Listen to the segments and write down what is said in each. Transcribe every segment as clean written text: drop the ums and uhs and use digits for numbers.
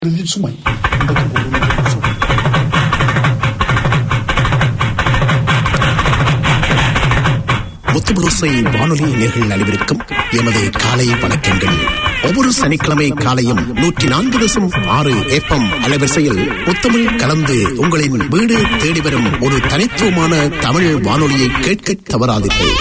சுமை முத்துபுளோசை வானொலி நேயர்கள் அனைவருக்கும் எமது காலை வணக்கங்கள். ஒவ்வொரு சனிக்கிழமை காலையும் 104.6 FM அலைவரிசையில் முத்தமிழ் கலந்து உங்களின் வீடு தேடி வரும் ஒரு தனித்துவமான தமிழ் வானொலியை கேட்க தவறாதீர்கள்.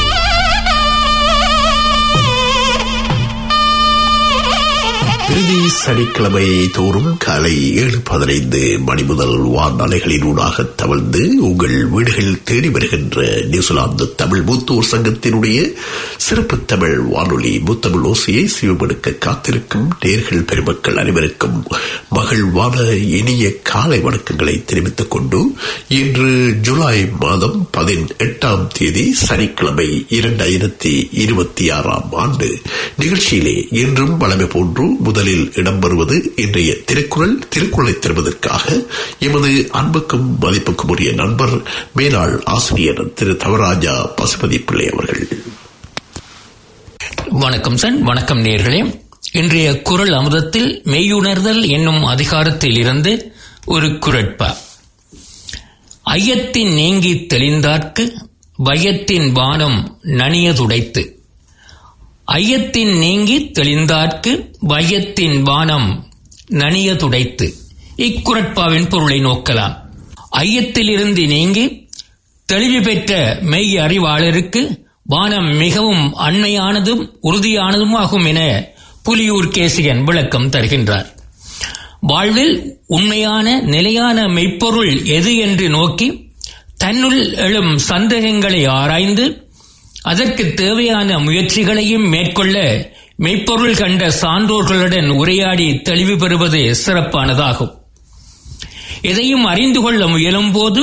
இறுதி சனிக்கிழமை தோறும் காலை 7:15 மணி முதல் வானலைகளினூடாக தவழ்ந்து உங்கள் வீடுகள் தேடி வருகின்ற நியூசிலாந்து தமிழ் மூத்தோர் சங்கத்தினுடைய சிறப்பு தமிழ் வானொலி முத்தமிழ் ஓசையை சிவமெடுக்க காத்திருக்கும் நேயர்கள் பெருமக்கள் அனைவருக்கும் மகிழ்வான இனிய காலை வணக்கங்களை தெரிவித்துக் கொண்டு இன்று ஜூலை மாதம் 18ஆம் தேதி சனிக்கிழமை 2026ஆம் ஆண்டு நிகழ்ச்சியிலே இன்றும் வளமை போன்று முதலில் இடம்பெறுவது இன்றைய திருக்குறளை தருவதற்காக எமது அன்புக்கும் மதிப்புக்கும் உரிய நண்பர் மேலாள் ஆசிரியர் திரு தவராஜா பசுபதி பிள்ளை அவர்கள். வணக்கம் சார். வணக்கம் நேயர்களே. இன்றைய குறள் அமுதத்தில் மெய்யுணர்தல் என்னும் அதிகாரத்தில் இருந்து ஒரு குறட்பா. ஐயத்தின் நீங்கி தெளிந்தார்க்கு வையத்தின் வானம் நனியதுடைத்து. ஐயத்தின் நீங்கி தெளிந்தார்க்கு வையத்தின் வானம் நனியதுடைத்து. இக்குறட்பாவின் பொருளை நோக்கலாம். ஐயத்திலிருந்து நீங்கி தெளிவு பெற்ற மெய் அறிவாளருக்கு வானம் மிகவும் அண்மையானதும் உறுதியானதும் ஆகும் என புலியூர் கேசிகன் விளக்கம் தருகின்றார். வாழ்வில் உண்மையான நிலையான மெய்ப்பொருள் எது என்று நோக்கி தன்னுள் எழும் சந்தேகங்களை ஆராய்ந்து அதற்கு தேவையான முயற்சிகளையும் மேற்கொள்ள மெய்ப்பொருள் கண்ட சான்றோர்களுடன் உரையாடி தெளிவு பெறுவது சிறப்பானதாகும். எதையும் அறிந்து கொள்ள முயலும் போது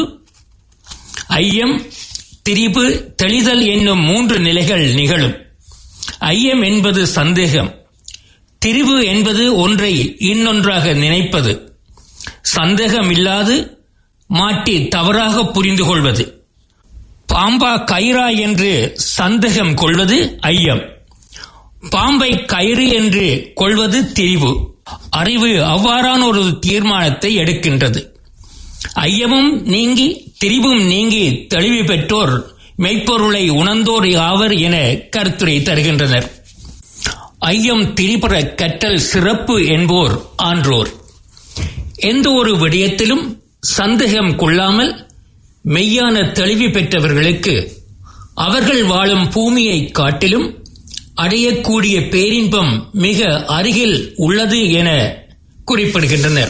ஐயம், திரிபு, தெளிதல் என்னும் 3 நிலைகள் நிகழும். ஐயம் என்பது சந்தேகம், திரிபு என்பது ஒன்றை இன்னொன்றாக நினைப்பது, சந்தேகம் இல்லாது மாட்டி தவறாக புரிந்து கொள்வது, பாம்பா கயிறா என்று சந்தேகம் கொள்வது ஐயம், பாம்பை கயிறு என்று கொள்வது திரிவு. அறிவு அவ்வாறான ஒரு தீர்மானத்தை எடுக்கின்றது. ஐயமும் நீங்கி திரிவும் நீங்கி தெளிவு பெற்றோர் மெய்ப்பொருளை உணர்ந்தோர் ஆவர் என கருத்துரை தருகின்றனர். ஐயம் திரிபுற கற்றல் சிறப்பு என்போர் ஆன்றோர். எந்த ஒரு விடயத்திலும் சந்தேகம் கொள்ளாமல் மெய்யான தெளிவு பெற்றவர்களுக்கு அவர்கள் வாழும் பூமியை காட்டிலும் அடையக்கூடிய பேரின்பம் மிக அருகில் உள்ளது என குறிப்பிடுகின்றனர்.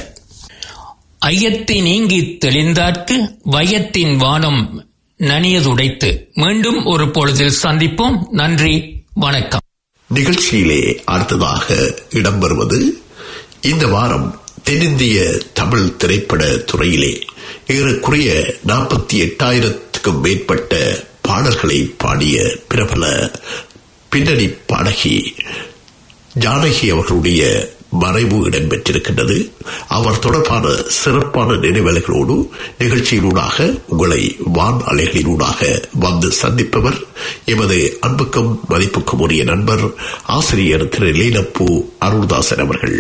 ஐயத்தை நீங்கி தெளிந்தார்க்கு வையத்தின் வானம் நனியதுடைத்து. மீண்டும் ஒரு பொழுதில் சந்திப்போம். நன்றி, வணக்கம். நிகழ்ச்சியிலே அடுத்ததாக இடம்பெறுவது இந்த வாரம் தென்னிந்திய தமிழ் திரைப்பட துறையிலே ஏறக்குறைய 48,000க்கும் மேற்பட்ட பாடல்களை பாடிய பிரபல பின்னணி பாடகி ஜானகி அவர்களுடைய மறைவு இடம்பெற்றிருக்கின்றது. அவர் தொடர்பான சிறப்பான நினைவலைகளோடு நிகழ்ச்சியினூடாக உங்களை வான் அலைகளினூடாக வந்து சந்திப்பவர் எமது அன்புக்கும் மதிப்புக்கும் உரிய நண்பர் ஆசிரியர் திரு லீனப்பூ அருள்தாசன் அவர்கள்.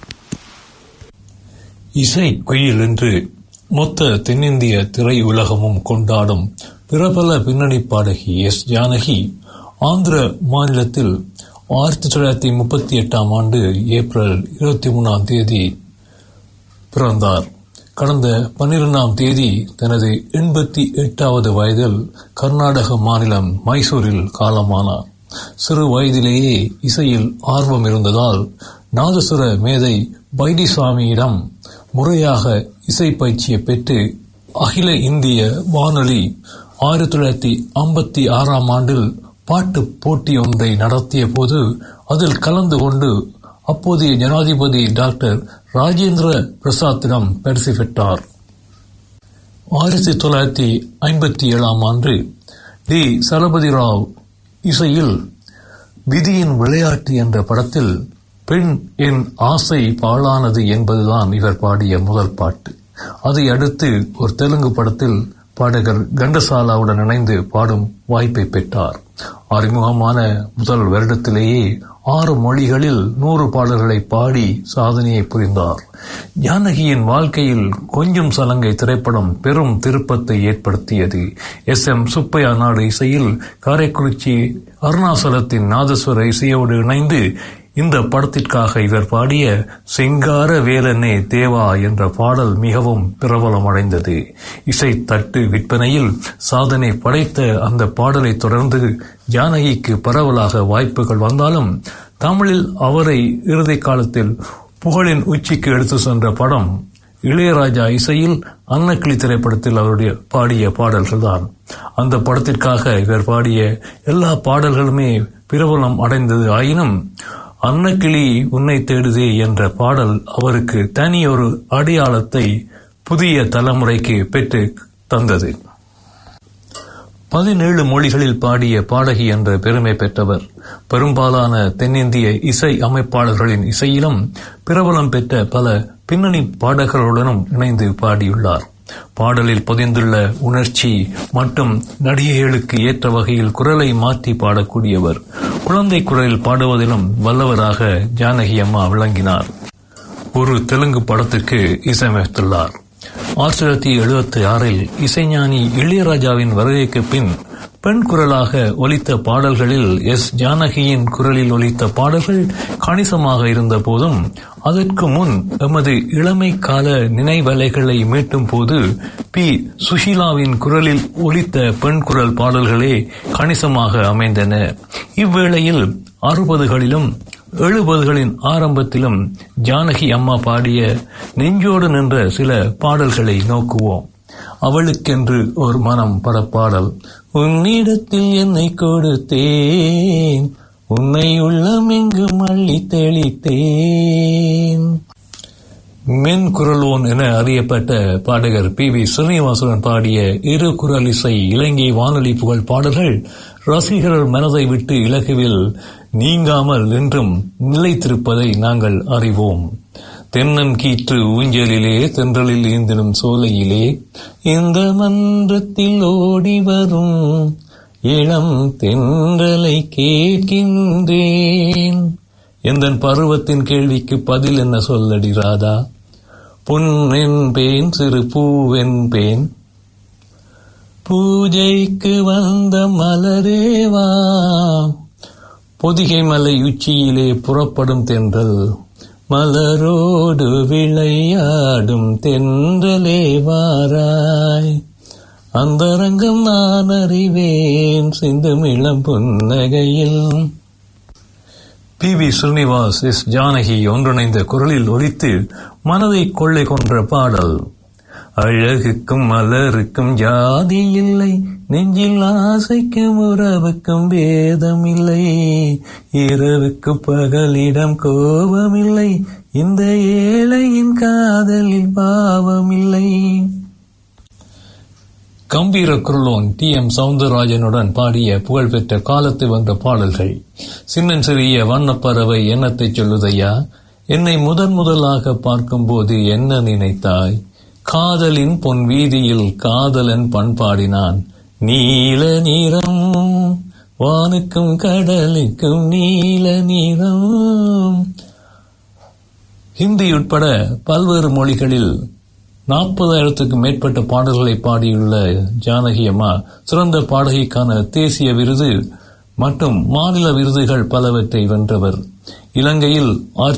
இசை குயில் என்று மொத்த தென்னிந்திய திரையுலகமும் கொண்டாடும் பிரபல பின்னணி பாடகி எஸ் ஜானகி ஆந்திர மாநிலத்தில் 1938ஆம் ஆண்டு ஏப்ரல் 23ஆம் தேதி பிறந்தார். கடந்த 12ஆம் தேதி தனது 88வது வயதில் கர்நாடக மாநிலம் மைசூரில் காலமானார். சிறு வயதிலேயே இசையில் ஆர்வம் இருந்ததால் நாதசுர மேதை பைடிசாமியிடம் முறையாக இசை பயிற்சியை பெற்று அகில இந்திய வானொலி 1956ஆம் ஆண்டில் பாட்டு போட்டி ஒன்றை நடத்திய போது அதில் கலந்து கொண்டு அப்போதைய ஜனாதிபதி டாக்டர் ராஜேந்திர பிரசாத்திடம் பரிசு பெற்றார். 1957ஆம் ஆண்டு டி சரபதி ராவ் இசையில் விதியின் விளையாட்டு என்ற படத்தில் பெண் என் ஆசை பாழானது என்பதுதான் இவர் பாடிய முதல் பாட்டு. அதை அடுத்து ஒரு தெலுங்கு படத்தில் பாடகர் கண்டசாலாவுடன் இணைந்து பாடும் வாய்ப்பை பெற்றார். அறிமுகமான முதல் வருடத்திலேயே 6 மொழிகளில் 100 பாடல்களை பாடி சாதனையை புரிந்தார். ஜானகியின் வாழ்க்கையில் கொஞ்சம் சலங்கை திரைப்படம் பெரும் திருப்பத்தை ஏற்படுத்தியது. SM சுப்பையா நாடு இசையில் காரைக்குறிச்சி அருணாசலத்தின் நாதஸ்வர இசையோடு இணைந்து இந்த படத்திற்காக இவர் பாடிய செங்கார வேலனே தேவா என்ற பாடல் மிகவும் பிரபலமடைந்தது. இசை தட்டு விற்பனையில் சாதனை படைத்த அந்த பாடலை தொடர்ந்து ஜானகிக்கு பரவலாக வாய்ப்புகள் வந்தாலும் தமிழில் அவரை இறுதி காலத்தில் புகழின் உச்சிக்கு எடுத்து சென்ற படம் இளையராஜா இசையில் அன்னக்கிளி திரைப்படத்தில் அவருடைய பாடிய பாடல்கள் தான். அந்த படத்திற்காக இவர் பாடிய எல்லா பாடல்களுமே பிரபலம் அடைந்தது. ஆயினும் அன்னக்கிளி உன்னை தேடுதே என்ற பாடல் அவருக்கு தனியொரு அடையாளத்தை புதிய தலைமுறைக்கு பெற்று தந்தது. 17 மொழிகளில் பாடிய பாடகி என்ற பெருமை பெற்றவர். பெரும்பாலான தென்னிந்திய இசை அமைப்பாளர்களின் இசையிலும் பிரபலம் பெற்ற பல பின்னணி பாடகர்களுடனும் இணைந்து பாடியுள்ளார். பாடலில் பொதிந்துள்ள உணர்ச்சி மற்றும் நடிகைகளுக்கு ஏற்ற வகையில் குரலை மாற்றி பாடக்கூடியவர். குழந்தை குரலில் பாடுவதிலும் வல்லவராக ஜானகி அம்மா விளங்கினார். ஒரு தெலுங்கு படத்திற்கு இசையமைத்துள்ளார். 1976 இசைஞானி இளையராஜாவின் வருகைக்கு பின் பெண் குரலாக ஒலித்த பாடல்களில் ஜானகியின் குரலில் ஒலித்த பாடல்கள் கணிசமாக இருந்த போதும் அதற்கு முன் எமது இளமை கால நினைவலைகளை மீட்டும் போது சுஷீலாவின் குரலில் ஒலித்த பெண் குரல் பாடல்களே கணிசமாக அமைந்தன. இவ்வேளையில் 60களிலும் 70களின் ஆரம்பத்திலும் ஜானகி அம்மா பாடிய நெஞ்சோடு நின்ற சில பாடல்களை நோக்குவோம். அவளுக்கென்று ஒரு மனம் படப்பாடல். உன்னிடத்தில் என்னை கொடுத்தேன், உன்னை உள்ளம் எங்கும் அள்ளி தெளித்தேன். மென் குரலோன் என அறியப்பட்ட பாடகர் PV ஸ்ரீனிவாசுடன் பாடிய இரு குரல் இசை இலங்கை வானொலி புகழ் பாடல்கள் ரசிகர்கள் மனதை விட்டு இலகுவில் நீங்காமல் என்றும் நிலைத்திருப்பதை நாங்கள் அறிவோம். தென்னன் கீற்று ஊஞ்சலிலே தென்றலில் ஏந்திடும் சோலையிலே இந்த மன்றத்தில் ஓடி வரும் இளம் தென்றலை கேட்கின்றேன். எந்தன் பருவத்தின் கேள்விக்கு பதில் என்ன சொல்லடி ராதா? பொன்னென்பேன் சிறு பூவென்பேன், பூஜைக்கு வந்த மலரேவா. பொதிகை மலை உச்சியிலே புறப்படும் தென்றல், மலரோடு விளையாடும் தென்றலே வாராய். அந்தரங்கம் நான் அறிவேன் சிந்தும் இளம் புன்னகையில். PV ஸ்ரீனிவாஸ் ஜானகி ஒன்றிணைந்த குரலில் ஒலித்து மனதை கொள்ளை கொன்ற பாடல். அழகுக்கும் மலருக்கும் ஜாதி இல்லை, நெஞ்சில் ஆசைக்கும் உறவுக்கும் பேதம் இல்லை, இரவுக்கு பகலிடம் கோபமில்லை, இந்த ஏழையின் காதலில் பாவமில்லை. கம்பீர குரலோன் TM சவுந்தரராஜனுடன் பாடிய புகழ்பெற்ற காலத்து வந்த பாடல்கள். சின்னஞ்சிறிய வண்ணப்பறவை என்னத்தை சொல்லுதையா, என்னை முதலாக பார்க்கும் போது என்ன நினைத்தாய், காதலின் பொன் வீதியில் காதலன் பண்பாடினான், நீல நிறம் வானுக்கும் கடலுக்கும் நீல நிறம். ஹிந்தி உட்பட பல்வேறு மொழிகளில் 40,000க்கும் மேற்பட்ட பாடல்களை பாடியுள்ள ஜானகி அம்மா சிறந்த பாடகிக்கான தேசிய விருது மற்றும் மாநில விருதுகள் பலவற்றை வென்றவர். இலங்கையில்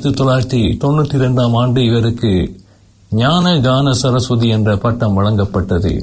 1992 இவருக்கு ஞான கான சரஸ்வதி என்ற பட்டம் வழங்கப்பட்டது.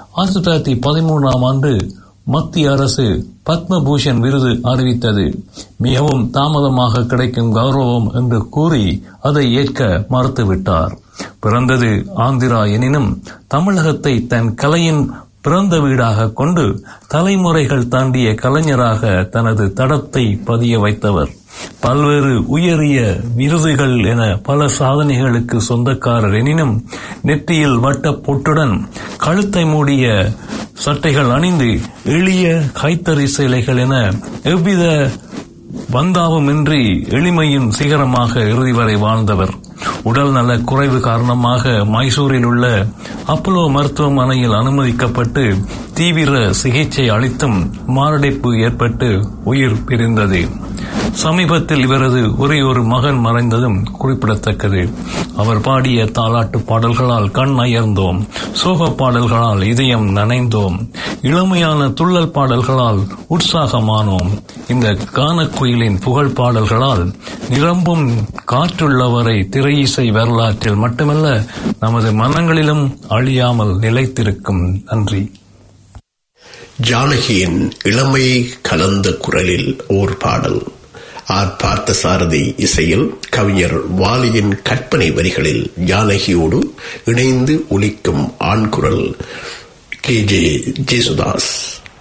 1913 மத்திய அரசு பத்மபூஷன் விருது அறிவித்தது. மிகவும் தாமதமாக கிடைக்கும் கௌரவம் என்று கூறி அதை ஏற்க மறுத்துவிட்டார். பிறந்தது ஆந்திரா எனினும் தமிழகத்தை தன் கலையின் பிறந்த வீடாக கொண்டு தலைமுறைகள் தாண்டிய கலைஞராக தனது தடத்தை பதிய வைத்தவர். பல்வேறு உயரிய விருதுகள் என பல சாதனைகளுக்கு சொந்தக்காரர் எனினும் நெற்றியில் வட்ட பொட்டுடன் கழுத்தை மூடிய சட்டைகள் அணிந்து எளிய கைத்தறி சேலைகள் என எவ்வித பந்தாவுமின்றி எளிமையின் சிகரமாக இறுதி வரை வாழ்ந்தவர். உடல் நல குறைவு காரணமாக மைசூரில் உள்ள அப்போலோ மருத்துவமனையில் அனுமதிக்கப்பட்டு தீவிர சிகிச்சை அளித்தும் மாரடைப்பு ஏற்பட்டு உயிர் பிரிந்தது. சமீபத்தில் இவரது ஒரே ஒரு மகன் மறைந்ததும் குறிப்பிடத்தக்கது. அவர் பாடிய தாலாட்டு பாடல்களால் கண் அயர்ந்தோம், சோக பாடல்களால் இதயம் நனைந்தோம், இளமையான துள்ளல் பாடல்களால் உற்சாகமானோம். இந்த கானக்குயிலின் புகழ் பாடல்களால் நிரம்பும் காற்றுள்ளவரை திரையிசை வரலாற்றில் மட்டுமல்ல நமது மனங்களிலும் அழியாமல் நிலைத்திருக்கும். நன்றி. ஜானகியின் இளமை கலந்த குரலில் ஓர் பாடல். ஆர் பார்த்தசாரதி இசையில் கவிஞர் வாலியின் கற்பனை வரிகளில் ஜானகியோடு இணைந்து ஒலிக்கும் ஆண்குரல் KJ ஜேசுதாஸ்.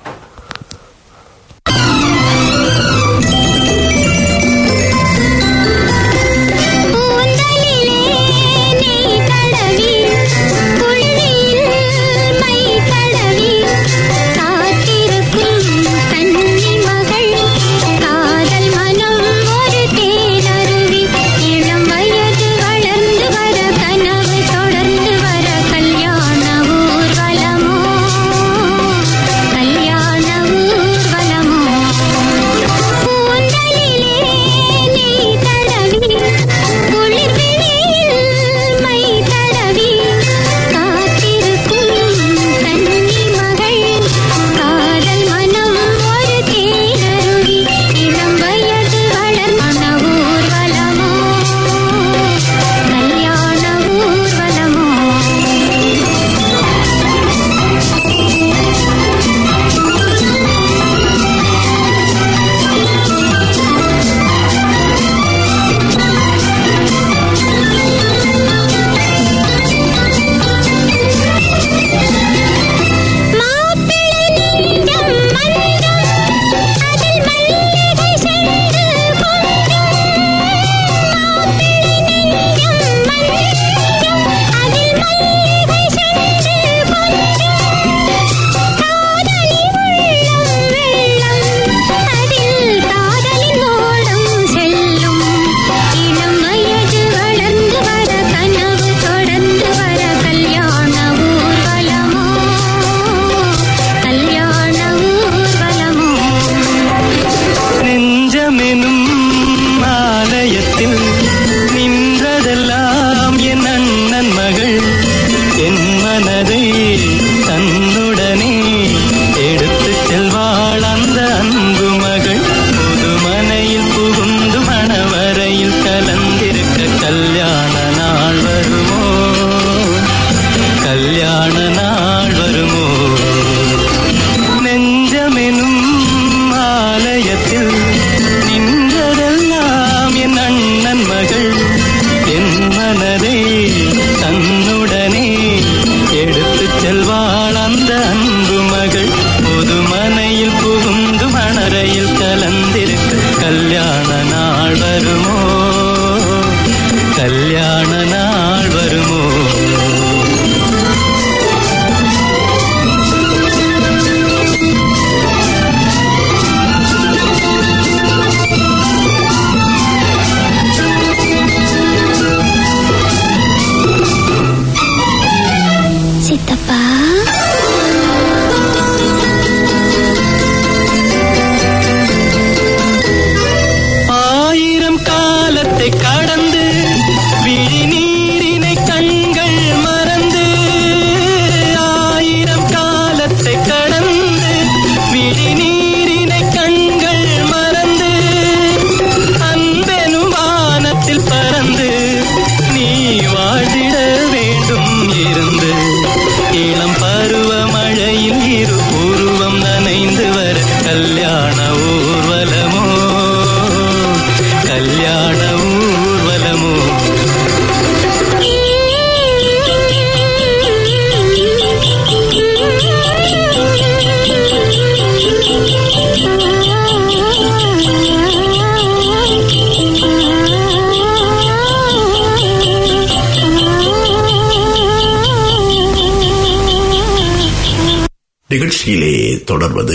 நிகழ்ச்சியிலே தொடர்வது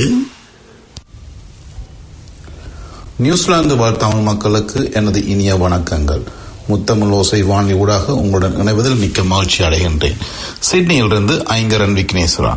நியூசிலாந்து வாழ் தமிழ் மக்களுக்கு எனது இனிய வணக்கங்கள். முத்தமிழ் ஓசை வானொலி ஊடாக உங்களுடன் இணைவதில் மிக்க மகிழ்ச்சி அடைகின்றேன். சிட்னியிலிருந்து ஐங்கரன் விக்னேஸ்வரா.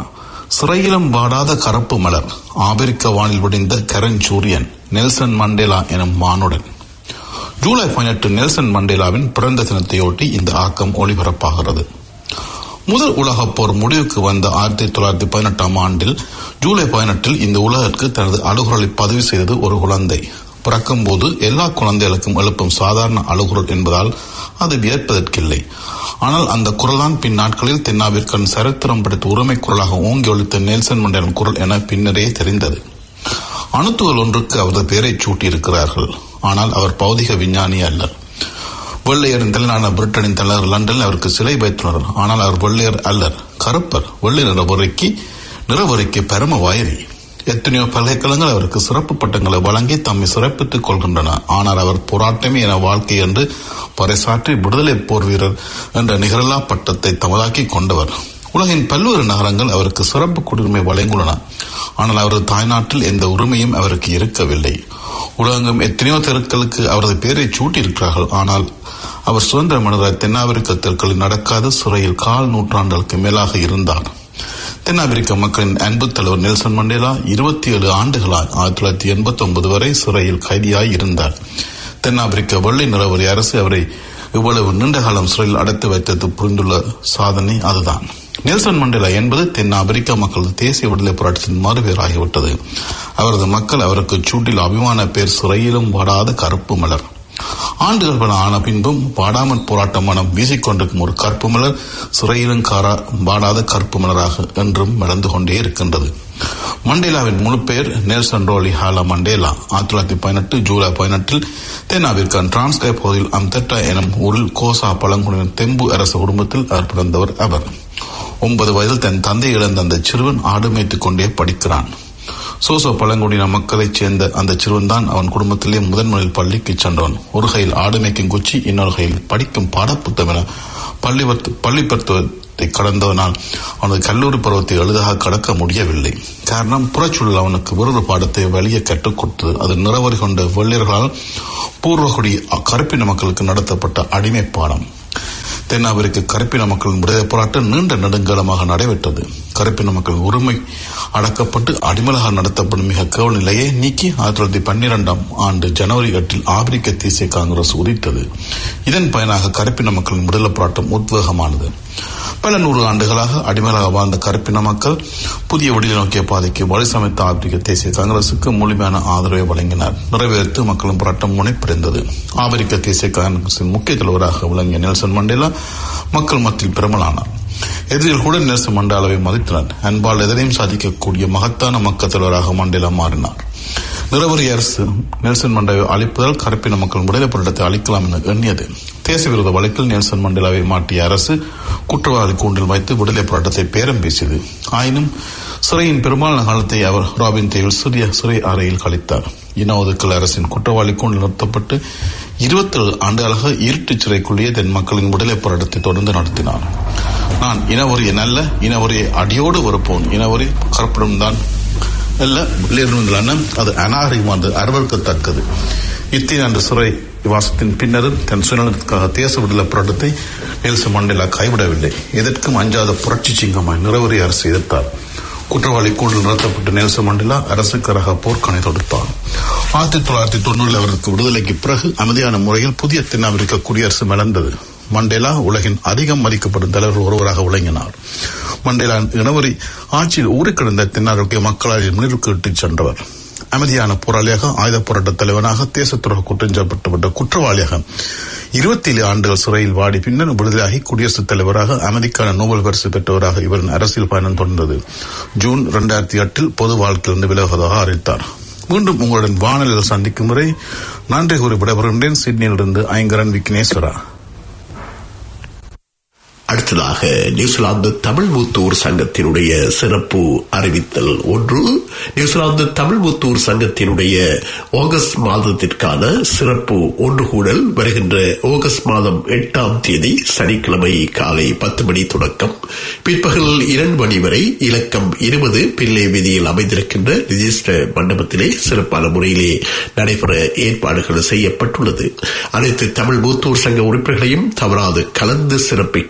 சிறையிலும் வாடாத கருப்பு மலர், ஆப்பிரிக்க வானில் விடிந்த கரஞ்சூரியன், நெல்சன் மண்டேலா எனும் மானுடன். ஜூலை 18 நெல்சன் மண்டேலாவின் பிறந்த தினத்தையொட்டி இந்த ஆக்கம் ஒளிபரப்பாகிறது. முதல் உலகப் போர் முடிவுக்கு வந்த 1918 ஆண்டில் ஜூலை 18 இந்த உலகிற்கு தனது அழுகுரலை பதிவு செய்தது ஒரு குழந்தை. பிறக்கும் போது எல்லா குழந்தைகளுக்கும் எழுப்பும் சாதாரண அழுகுரல் என்பதால் அது வியப்பதற்கில்லை. ஆனால் அந்த குரல்தான் பின் நாட்களில் தென்னாப்பிரிக்கன் சரித்திரம் படைத்த உரிமை குரலாக ஓங்கி ஒலித்த நெல்சன் மண்டேலாவின் குரல் என பின்னரே தெரிந்தது. அணுத்துகள் ஒன்றுக்கு அவரது பெயரை சூட்டியிருக்கிறார்கள். ஆனால் அவர் பௌதிக விஞ்ஞானி அல்ல. வெள்ளையரின் தலைநகரான பிரிட்டனின் தலைநகர் லண்டனில் அவருக்கு சிலை வைத்துள்ளனர். ஆனால் அவர் வெள்ளையர் அல்லர், கருப்பர். வெள்ளை நிறவரைக்கு பரம வாயரி. எத்தனையோ பல்கலைக்கழகங்கள் அவருக்கு சிறப்பு பட்டங்களை வழங்கி தம்மை சிறப்பித்துக் கொள்கின்றன. ஆனால் அவர் போராட்டமே என வாழ்க்கை என்று பறைசாற்றி விடுதலை போர் வீரர் என்ற நிகரலா பட்டத்தை தமதாக்கி கொண்டவர். உலகின் பல்வேறு நகரங்கள் அவருக்கு சிறப்பு குடியுரிமை வழங்கியுள்ளன. ஆனால் அவரது தாய்நாட்டில் எந்த உரிமையும் அவருக்கு இருக்கவில்லை. உலகெங்கும் எத்தனையோ தெருக்களுக்கு அவரது பெயரை சூட்டியிருக்கிறார்கள். ஆனால் அவர் சுதந்திர மனிதராய் தென்னாப்பிரிக்க தெருக்களில் நடக்காத சிறையில் 4 நூற்றாண்டுகளுக்கு மேலாக இருந்தார். தென்னாப்பிரிக்க மக்களின் அன்பு தலைவர் நெல்சன் மண்டேலா 27 ஆண்டுகளாய் 1989 வரை சிறையில் கைதியாய் இருந்தார். தென்னாப்பிரிக்க வெள்ளை நிறவரி அரசு அவரை இவ்வளவு நீண்ட காலம் சிறையில் அடைத்து வைத்தது புரிந்துள்ள சாதனை அதுதான். நெல்சன் மண்டேலா என்பது தென்னாப்பிரிக்க மக்களது தேசிய விடுதலை போராட்டத்தின் மறுபெயராகிவிட்டது. அவரது மக்கள் அவருக்கு சூட்டில் அபிமான பேர் சிறையிலும் வாடாத கருப்பு மலர். ஆண்டுகள் பல ஆன பின்பும் வாடாமல் போராட்ட மனம் வீசிக்கொண்டிருக்கும் ஒரு கருப்பு மலர் சிறையிலும் வாடாத கருப்பு மலராக என்றும் மலர்ந்து கொண்டே இருக்கின்றது. மண்டேலாவின் முழு பெயர் Nelson Rolihlahla Mandela. 1918 July 18 தென்னாப்பிரிக்கான் டிரான்ஸ்கை பகுதியில் அம்தெட்டா எனும் ஊரில் கோசா பழங்குடியினர் தெம்பு அரச குடும்பத்தில் அவர் பிறந்தவர். அவர் 9 வயதில் தன் தந்தை இழந்த அந்த சிறுவன் ஆடு மேய்த்துக் கொண்டே படிக்கிறான். சோசோ பழங்குடியின மக்களைச் சேர்ந்த அந்த சிறுவன் தான் அவன் குடும்பத்திலே முதன்முறையில் பள்ளிக்கு சென்றவன். ஒரு கையில் ஆடு மேய்க்கும் குச்சி, இன்னொரு கையில் படிக்கும் பாடப்புத்தகம் என பள்ளி பருவத்தை கடந்தவனால் அவனது கல்லூரி பருவத்தை எளிதாக கடக்க முடியவில்லை. காரணம், புறச்சூழல் அவனுக்கு வேறொரு பாடத்தை வழியை கற்றுக் கொடுத்தது. அது நிறவரி கொண்ட வெள்ளையர்களால் பூர்வகுடி கருப்பின மக்களுக்கு நடத்தப்பட்ட அடிமை பாடம். தென்னாப்பிரிக்க கருப்பின மக்களின் விடுதலை போராட்டம் நீண்ட நெடுங்காலமாக நடைபெற்றது. கருப்பின மக்களின் உரிமை அடக்கப்பட்டு அடிமலாக நடத்தப்படும் மிக கேவல நிலையை நீக்கி 1912 ஆண்டு ஜனவரி 8 ஆப்பிரிக்க தேசிய காங்கிரஸ் உதித்தது. இதன் பயனாக கருப்பின மக்களின் விடுதலை போராட்டம் உத்வேகமானது. பல 100 ஆண்டுகளாக அடிமலாக வாழ்ந்த கருப்பின மக்கள் புதிய விடுதலை நோக்கிய பாதைக்கு வழி சமைத்த ஆப்பிரிக்க தேசிய காங்கிரசுக்கு முழுமையான ஆதரவை வழங்கினார். நிறைவேற்று மக்களின் போராட்டம் முனைப்பிருந்தது. ஆப்பிரிக்க தேசிய காங்கிரசின் முக்கிய தலைவராக விளங்கிய நெல்சன் மண்டேலா மக்கள் மத்தியில் பிரபலமானார். எதிரிகள் கூட நெல்சன் மண்டேலாவை மதித்தனர். அன்பால் எதனையும் சாதிக்கக்கூடிய மகத்தான மக்கள் தலைவராக மண்டேலா மாறினார். நிறவரி அரசு நெல்சன் மண்டேலாவை அழிப்பதால் கருப்பின மக்கள் விடுதலை போராட்டத்தை அழிக்கலாம் என எண்ணியது. தேச விரோத வழக்கில் நெல்சன் மண்டேலாவை மாற்றிய அரசு குற்றவாளி கூண்டில் வைத்து விடுதலை போராட்டத்தை பேரம் பேசியது. ஆயினும் சிறையின் பெரும்பாலான காலத்தை அவர் ராபின் தீவில் சிறிய சிறை அறையில் கழித்தார். இன ஒதுக்கல் அரசின் குற்றவாளி கூண்டில் நிறுத்தப்பட்டு 27 ஆண்டுகளாக இருட்டு சிறைக்குள்ளேயே தென் மக்களின் விடுதலை போராட்டத்தை தொடர்ந்து நடத்தினார். நான் இனவரியை நல்ல இனவரியை அடியோடு வெறுப்போன். இனவரி கருப்பிடம் தான் அல்ல, அது அநாகரிகமானது, அருவருக்கத்தக்கது. இத்தனை சிறை வாசத்தின் பின்னரும் தன் சுயநலத்துக்காக தேச விடுதலை போராட்டத்தை நெல்சன் மண்டேலா கைவிடவில்லை. எதற்கும் அஞ்சாத புரட்சி சிங்கமாய் நிறவரி அரசு எதிர்த்தார். குற்றவாளி கூண்டில் நிறுத்தப்பட்ட நெல்சன் மண்டேலா அரசுக்காக போர்க்கணை தொடுத்தார். 1990 அவருக்கு விடுதலைக்கு பிறகு அமைதியான முறையில் புதிய தென்னாப்பிரிக்க குடியரசு மலர்ந்தது. மண்டேலா உலகின் அதிகம் மதிக்கப்படும் தலைவர்கள் ஒருவராக விளங்கினார். மண்டேலா இனவரி ஆட்சியில் ஊறிக்கிடந்த தென்னாப்பிரிக்க மக்களால் முன்னிற்கு இட்டுச் சென்றவர். அமைதியான போராளியாக, ஆயுத போராட்ட தலைவனாக, தேசத்துறவு குற்றஞ்சாட்டப்பட்ட குற்றவாளியாக 27 ஆண்டுகள் சிறையில் வாடி பின்னர் விடுதலையாகி குடியரசுத் தலைவராக, அமைதிக்கான நோபல் பரிசு பெற்றவராக இவரின் அரசியல் பயணம் தொடர்ந்தது. ஜூன் 2008 பொது வாழ்க்கையிலிருந்து விலகுவதாக அறிவித்தார். மீண்டும் உங்களுடன் வானொலியில் சந்திக்கும் முறை நன்றி கூறி விடைபெறுகின்றேன். சிட்னியிலிருந்து ஐங்கரன் விக்னேஸ்வரா. அடுத்ததாக நியூசிலாந்து தமிழ் மூத்தூர் சங்கத்தினுடைய சிறப்பு அறிவித்தல் ஒன்று. நியூசிலாந்து தமிழ் மூத்தூர் சங்கத்தினுடைய ஆகஸ்ட் மாதத்திற்கான சிறப்பு ஒன்றுகூடல் வருகின்ற ஆகஸ்ட் மாதம் 8ஆம் தேதி சனிக்கிழமை காலை 10 மணி தொடக்கம் பிற்பகல் 2 மணி வரை இலக்கம் 20 பிள்ளை வீதியில் அமைந்திருக்கின்ற ரிஜிஸ்டர் மண்டபத்திலே சிறப்பான முறையிலே நடைபெற ஏற்பாடுகள் செய்யப்பட்டுள்ளது. அனைத்து தமிழ் மூத்தூர் சங்க உறுப்பினர்களையும் தவறாது கலந்து சிறப்பிக்குமாறு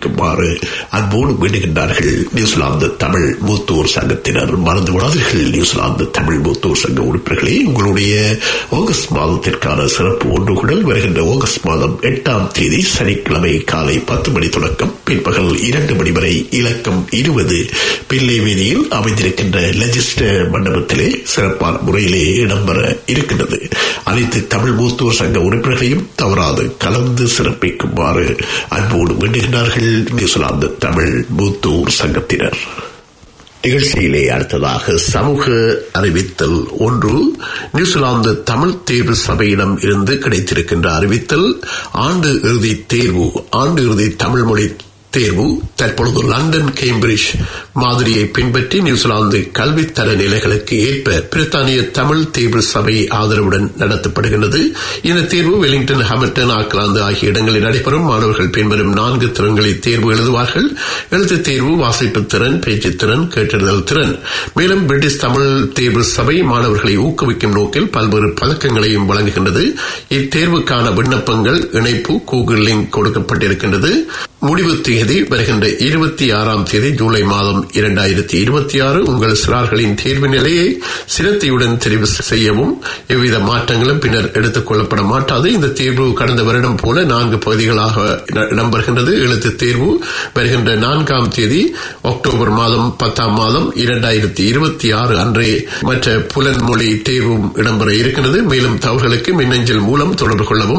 பெறுமாறு அன்போடு வேண்டுகின்றார்கள் நியூசிலாந்து தமிழ் மூத்தோர் சங்கத்தினர். மறந்து விடாதீர்கள் நியூசிலாந்து தமிழ் மூத்தோர் சங்க உறுப்பினர்களே, உங்களுடைய ஆகஸ்ட் மாதத்திற்கான சிறப்பு ஒன்றுகூடல் வருகின்ற ஆகஸ்ட் மாதம் 8ஆம் தேதி சனிக்கிழமை காலை 10 மணி தொடக்கம் பிற்பகல் 2 மணி வரை இலக்கம் 20 பிள்ளை வீதியில் அமைந்திருக்கின்ற லெஜிஸ்டர் மண்டபத்திலே சிறப்பான முறையிலே இடம்பெற இருக்கின்றது. அனைத்து தமிழ் மூத்தோர் சங்க உறுப்பினர்களையும் தவறாது கலந்து சிறப்பிக்குமாறு அன்போடு வேண்டுகின்றார்கள் நியூசிலாந்து தமிழ் மூத்தோர் சங்கத்தினர். நிகழ்ச்சியிலே அடுத்ததாக சமூக அறிவித்தல் ஒன்று. நியூசிலாந்து தமிழ் தேர்வு சபையிடம் இருந்து கிடைத்திருக்கின்ற அறிவித்தல். ஆண்டு இறுதி தேர்வு, ஆண்டு இறுதி தமிழ் மொழி தேர்வு தற்பொழுது லண்டன் கேம்பிரிட்ஜ் மாதிரியை பின்பற்றி நியூசிலாந்து கல்வித்தர நிலைகளுக்கு ஏற்ப பிரித்தானிய தமிழ் தேர்வு சபை ஆதரவுடன் நடத்தப்படுகிறது. இந்த தேர்வு வெலிங்டன், ஹாமில்டன், ஆக்லாந்து ஆகிய இடங்களில் நடைபெறும். மாணவர்கள் பின்வரும் 4 திறன்களில் தேர்வு எழுதுவார்கள். எழுத்து தேர்வு, வாசிப்பு திறன், பேச்சு திறன், கேட்டறிதல் திறன். மேலும் பிரிட்டிஷ் தமிழ் தேர்வு சபை மாணவர்களை ஊக்குவிக்கும் நோக்கில் பல்வேறு பதக்கங்களையும் வழங்குகின்றது. இத்தேர்வுக்கான விண்ணப்பங்கள் இணைப்பு கூகுள் லிங்க் கொடுக்கப்பட்டிருக்கின்றது. முடிவு தேதி வருகின்ற 26ஆம் தேதி ஜூலை மாதம் 2026. உங்கள் சிறார்களின் தேர்வு நிலையை சிரத்தையுடன் தெரிவு செய்யவும். எவ்வித மாற்றங்களும் பின்னர் எடுத்துக் கொள்ளப்பட மாட்டாது. இந்த தேர்வு கடந்த வருடம் போல 4 பகுதிகளாக இடம்பெறுகின்றது. எழுத்து தேர்வு வருகின்ற 4ஆம் தேதி அக்டோபர் மாதம் 10ஆம் மாதம் 2026 அன்றே மற்ற புலன்மொழி தேர்வும் இடம்பெற இருக்கின்றது. மேலும் தகவல்களுக்கு மின்னஞ்சல் மூலம் தொடர்பு கொள்ளவும்.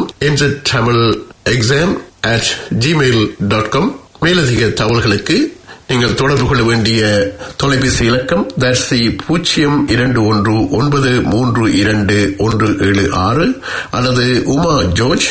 nztamilexam@gmail.com. மேலதிக தகவல்களுக்கு நீங்கள் தொடர்பு கொள்ள வேண்டிய தொலைபேசி இலக்கம் -01932176 அல்லது உமா ஜோர்ஜ்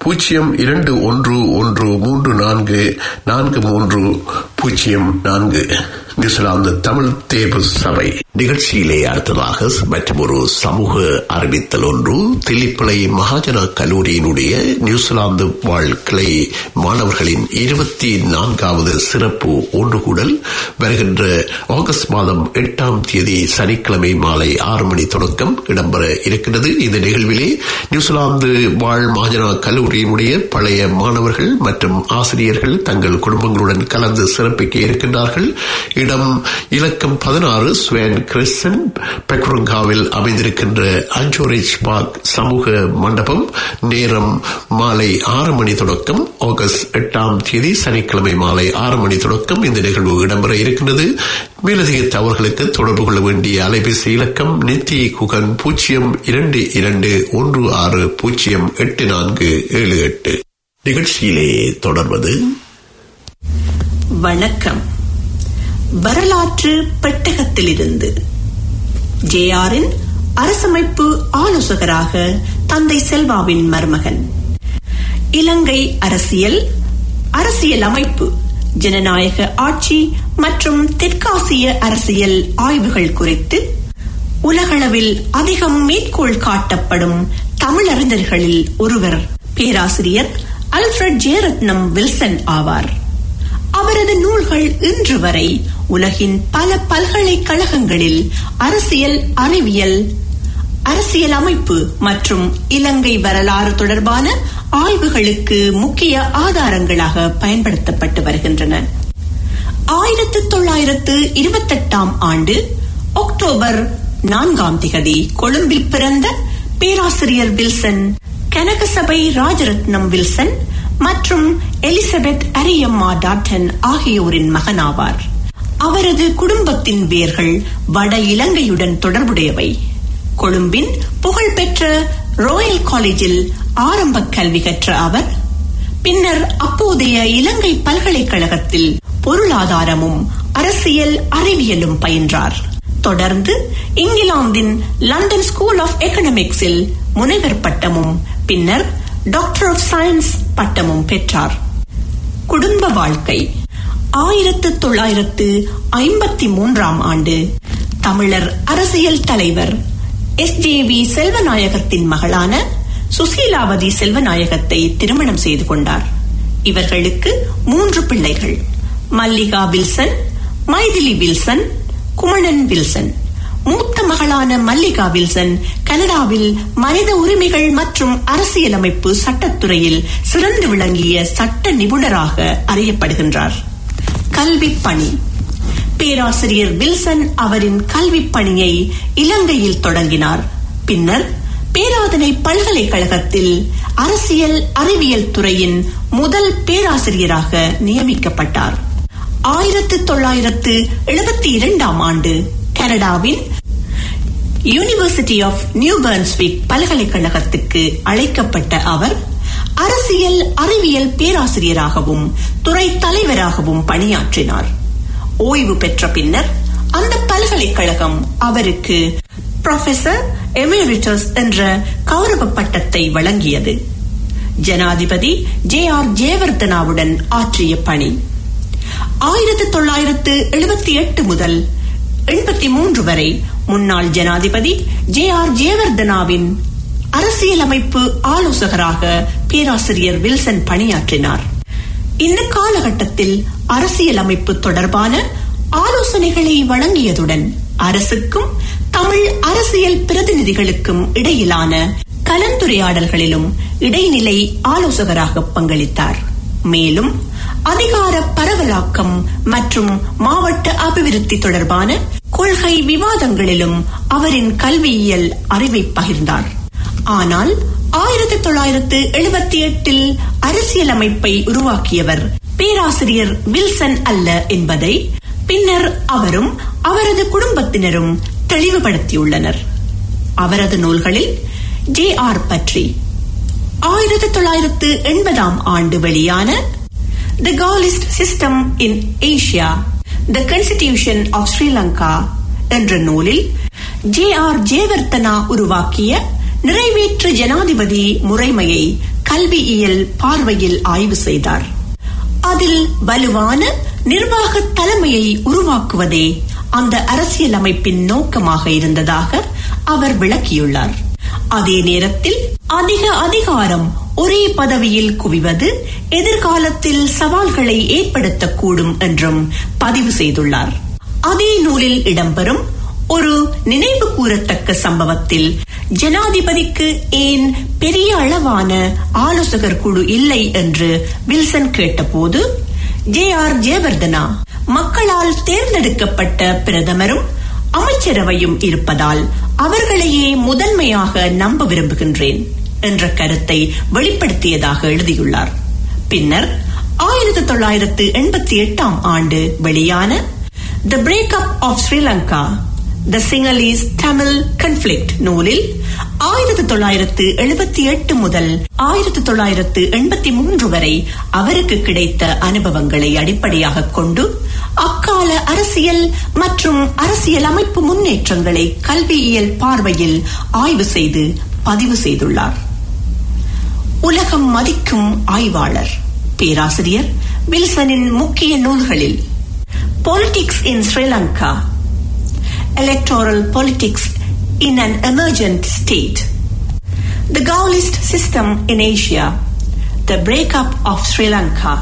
0211344304. நியூசிலாந்து தமிழ் தேர்வு சபை. நிகழ்ச்சியிலே அடுத்ததாக மற்றொரு சமூக அறிவித்தல் ஒன்று. தில்லிப்பளை மகாஜன கல்லூரியினுடைய நியூசிலாந்து வாழ் கிளை மாணவர்களின் 24வது சிறப்பு ஒன்றுகூடல் வருகின்ற ஆகஸ்ட் மாதம் 8ஆம் தேதி சனிக்கிழமை மாலை 6 மணி தொடக்கம் இடம்பெற இருக்கின்றது. இந்த நிகழ்விலே நியூசிலாந்து வாழ் மகாஜன கல்லூரியினுடைய பழைய மாணவர்கள் மற்றும் ஆசிரியர்கள் தங்கள் குடும்பங்களுடன் கலந்து சிறப்பிக்க இருக்கின்றார்கள். இடம் இலக்கம் 16 ஸ்வேன் கிறிஸ்டன் பெக்ருங்காவில் அமைந்திருக்கின்ற அஞ்சோரிச் பார்க் சமூக மண்டபம். நேரம் மாலை 6 மணி தொடக்கம். ஆகஸ்ட் 8ஆம் தேதி சனிக்கிழமை மாலை 6 மணி தொடக்கம் இந்த நிகழ்வு இடம்பெற இருக்கின்றது. மேலதிக தகவல்களுக்கு தொடர்பு கொள்ள வேண்டிய அலைபேசி இலக்கம் நித்தி குகன் 0221608478. நிகழ்ச்சியிலே தொடர்வது வணக்கம். வரலாற்று பெட்டகத்திலிருந்து ஜேஆரின் அரசமைப்பு ஆலோசகராக தந்தை செல்வாவின் மருமகன். இலங்கை அரசியல், அரசியல் அமைப்பு, ஜனநாயக ஆட்சி மற்றும் தெற்காசிய அரசியல் ஆய்வுகள் குறித்து உலகளவில் அதிகம் மேற்கோள் காட்டப்படும் தமிழறிஞர்களில் ஒருவர் பேராசிரியர் அல்ஃபிரட் ஜெயரத்னம் வில்சன் ஆவார். அவரது நூல்கள் இன்று வரை உலகின் பல பல்கலைக்கழகங்களில் அரசியல் அறிவியல், அரசியல் அமைப்பு மற்றும் இலங்கை வரலாறு தொடர்பான ஆய்வுகளுக்கு முக்கிய ஆதாரங்களாக பயன்படுத்தப்பட்டு வருகின்றன. 1928ஆம் ஆண்டு அக்டோபர் 4ஆம் திகதி கொழும்பில் பிறந்த பேராசிரியர் வில்சன் கனகசபை ராஜரத்னம் வில்சன் மற்றும் எலிசபெத் அரியம்மா டாட்டன் ஆகியோரின் மகனாவார். அவரது குடும்பத்தின் வேர்கள் வட இலங்கையுடன் தொடர்புடையவை. கொழும்பின் புகழ்பெற்ற ராயல் காலேஜில் ஆரம்ப கல்வி கற்ற அவர் பின்னர் அப்போதைய இலங்கை பல்கலைக்கழகத்தில் பொருளாதாரமும் அரசியல் அறிவியலும் பயின்றார். தொடர்ந்து இங்கிலாந்தின் லண்டன் ஸ்கூல் ஆஃப் எகனாமிக்ஸில் முனைவர் பட்டமும் பின்னர் டாக்டர் ஆஃப் சயின்ஸ் பட்டமும் பெற்றார். குடும்ப வாழ்க்கை. 1953ஆம் ஆண்டு தமிழர் அரசியல் தலைவர் SJV செல்வநாயகத்தின் மகளான சுசீலாவதி செல்வநாயகத்தை திருமணம் செய்து கொண்டார். இவர்களுக்கு 3 பிள்ளைகள்: Mallika Wilson, Maithili Wilson, Kumanan Wilson. மூத்த மகளான மல்லிகா வில்சன் கனடாவில் மனித உரிமைகள் மற்றும் அரசியலமைப்பு சட்டத்துறையில் சிறந்து விளங்கிய சட்ட நிபுணராக அறியப்படுகின்றார். கல்வி பணி. பேராசிரியர் வில்சன் அவரின் கல்வி பணியை இலங்கையில் தொடங்கினார். பின்னர் பேராதனை பல்கலைக்கழகத்தில் அரசியல் அறிவியல் துறையின் முதல் பேராசிரியராக நியமிக்கப்பட்டார். 1972 ஆண்டு கனடாவின் யூனிவர்சிட்டி ஆஃப் நியூ பிரன்ஸ்விக் பல்கலைக்கழகத்துக்கு அழைக்கப்பட்ட அவர் அரசியல் அறிவியல் பேராசிரியராகவும் துறை தலைவராகவும் பணியாற்றினார். ஓய்வு பெற்ற பின்னர் அந்த பல்கலைக்கழகம் அவருக்கு புரொஃபசர் எமெரிட்டஸ் என்ற கௌரவ பட்டத்தை வழங்கியது. ஜனாதிபதி JR ஜெயவர்தனாவுடன் ஆற்றிய பணி 1978 முதல் 83 வரை முன்னாள் ஜனாதிபதி JR ஜெயவர்தனாவின் அரசியலமைப்பு ஆலோசகராக பேராசிரியர் வில்சன் பணியாற்றினார். இந்த காலகட்டத்தில் அரசியலமைப்பு தொடர்பான ஆலோசனைகளை வழங்கியதுடன் அரசுக்கும் தமிழ் அரசியல் பிரதிநிதிகளுக்கும் இடையிலான கலந்துரையாடல்களிலும் இடைநிலை ஆலோசகராக பங்களித்தார். மேலும் அதிகார பரவலாக்கம் மற்றும் மாவட்ட அபிவிருத்தி தொடர்பான கொள்கை விவாதங்களிலும் அவரின் கல்வியியல் அறிவை பகிர்ந்தார். ஆனால் 1978 அரசியலமைப்பை உருவாக்கியவர் பேராசிரியர் வில்சன் அல்ல என்பதை பின்னர் அவரும் அவரது குடும்பத்தினரும் தெளிவுபடுத்தியுள்ளனர். அவரது நூல்களில் JR பற்றி 1980 ஆண்டு வெளியான The Gaullist System in Asia, The Constitution of Sri Lanka என்ற நூலில் JR ஜெயவர்தனா உருவாக்கிய நிறைவேற்று ஜனாதிபதி முறைமையை கல்வியியல் பார்வையில் ஆய்வு செய்தார். அதில் வலுவான நிர்வாக தலைமையை உருவாக்குவதே அந்த அரசியலமைப்பின் நோக்கமாக இருந்ததாக அவர் விளக்கியுள்ளார். அதே நேரத்தில் அதிக அதிகாரம் ஒரே பதவியில் குவிவது எதிர்காலத்தில் சவால்களை ஏற்படுத்தக்கூடும் என்றும் பதிவு செய்துள்ளார். அதே நூலில் இடம்பெறும் ஒரு நினைவு கூறத்தக்க சம்பவத்தில் ஜனாதிபதிக்கு ஏன் பெரிய அளவான ஆலோசகர் குழு இல்லை என்று வில்சன் கேட்டபோது JR ஜெயவர்தனா மக்களால் தேர்ந்தெடுக்கப்பட்ட பிரதமரும் அமைச்சரவையும் இருப்பதால் அவர்களையே முதன்மையாக நம்ப விரும்புகின்றேன் என்ற கருத்தை வெளிப்படுத்தியதாக எழுதியுள்ளார். பின்னர் 1988 ஆண்டு வெளியான The Breakup of Sri Lanka, The Sinhalese Tamil Conflict நூலில் 1978 முதல் 1983 வரை அவருக்கு கிடைத்த அனுபவங்களை அடிப்படையாக கொண்டு அக்கால அரசியல் மற்றும் அரசியல் அமைப்பு முன்னேற்றங்களை கல்வியியல் பார்வையில் ஆய்வு செய்து பதிவு செய்துள்ளார். உலகம் மதிக்கும் ஆய்வாளர் பேராசிரியர் வில்சனின் முக்கிய நூல்களில் Politics in Sri Lanka, Electoral Politics in an Emergent State, The Gaullist System in Asia, The Breakup of Sri Lanka,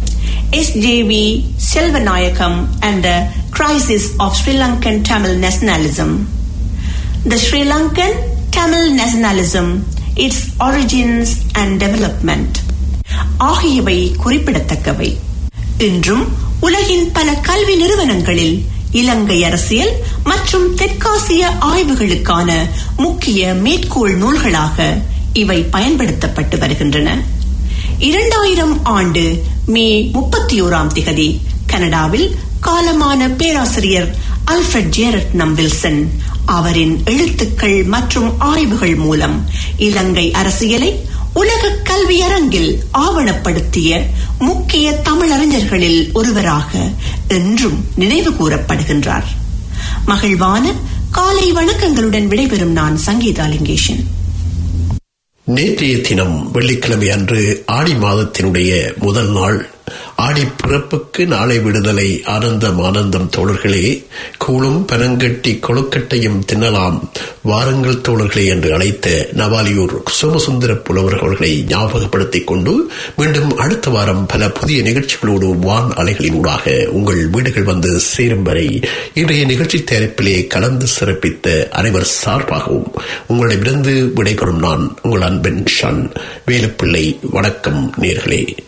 SJV Selvanayakam and the Crisis of Sri Lankan Tamil Nationalism, The Sri Lankan Tamil Nationalism, Its Origins and Development ஆகியவை குறிப்பிடத்தக்கவை. இன்றும் உலகின் பல கல்வி நிறுவனங்களில் இலங்கை அரசியல் மற்றும் தெற்காசிய ஆய்வுகளுக்கான முக்கிய மேற்கோள் நூல்களாக இவை பயன்படுத்தப்பட்டு வருகின்றன. 2000 ஆண்டு மே 31 கனடாவில் காலமான பேராசிரியர் அல்ஃபிரட் ஜெயரத்னம் வில்சன் அவரின் எழுத்துக்கள் மற்றும் ஆய்வுகள் மூலம் இலங்கை அரசியலை உலக கல்வியரங்கில் ஆவணப்படுத்திய முக்கிய தமிழறிஞர்களில் ஒருவராக என்றும் நினைவு கூறப்படுகின்றார். மகிழ்வான காலை வணக்கங்களுடன் விடைபெறும் நான் சங்கீதா லிங்கேஷன். நேற்றைய தினம் வெள்ளிக்கிழமை அன்று ஆடி மாதத்தினுடைய முதல் நாள். ஆடி பிறப்புக்கு நாளை விடுதலை. ஆனந்தம் ஆனந்தம் தோழர்களே, கூழும் பனங்கட்டி கொழுக்கட்டையும் தின்னலாம் வாருங்கள் தோழர்களே என்று அழைத்த நவாலியூர் சோமசுந்தர புலவர் அவர்களை ஞாபகப்படுத்திக் கொண்டு மீண்டும் அடுத்த வாரம் பல புதிய நிகழ்ச்சிகளோடு வான் அலைகளினூடாக உங்கள் வீடுகள் வந்து சேரும் வரை இன்றைய நிகழ்ச்சி தயாரிப்பிலே கலந்து சிறப்பித்த அனைவர் சார்பாகவும் உங்களிடமிருந்து விடைபெறும் நான் உங்கள் அன்பன் ஷன் வேலுப்பிள்ளை. வணக்கம் நேர்களே.